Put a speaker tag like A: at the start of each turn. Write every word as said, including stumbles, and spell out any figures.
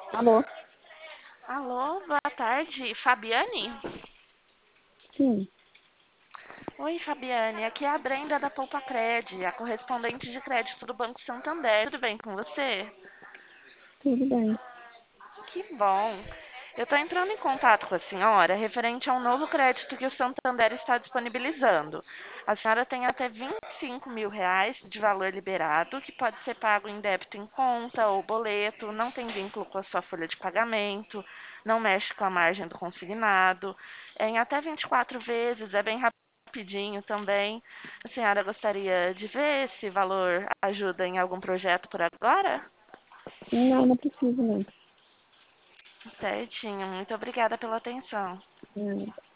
A: Alô?
B: Alô, boa tarde, Fabiane?
A: Sim,
B: Oi, Fabiane, aqui é a Brenda da Poupa Cred, a correspondente de crédito do Banco Santander. Tudo bem com você?
A: tudo bem.
B: Que bom. Eu estou entrando em contato com a senhora referente a um novo crédito que o Santander está disponibilizando. A senhora tem até vinte e cinco mil reais de valor liberado, que pode ser pago em débito em conta ou boleto, não tem vínculo com a sua folha de pagamento, não mexe com a margem do consignado, é em até vinte e quatro vezes, é bem rapidinho também. A senhora gostaria de ver esse valor ajuda em algum projeto por agora?
A: Não, não preciso, não.
B: Certinho, muito obrigada pela atenção.
A: Não.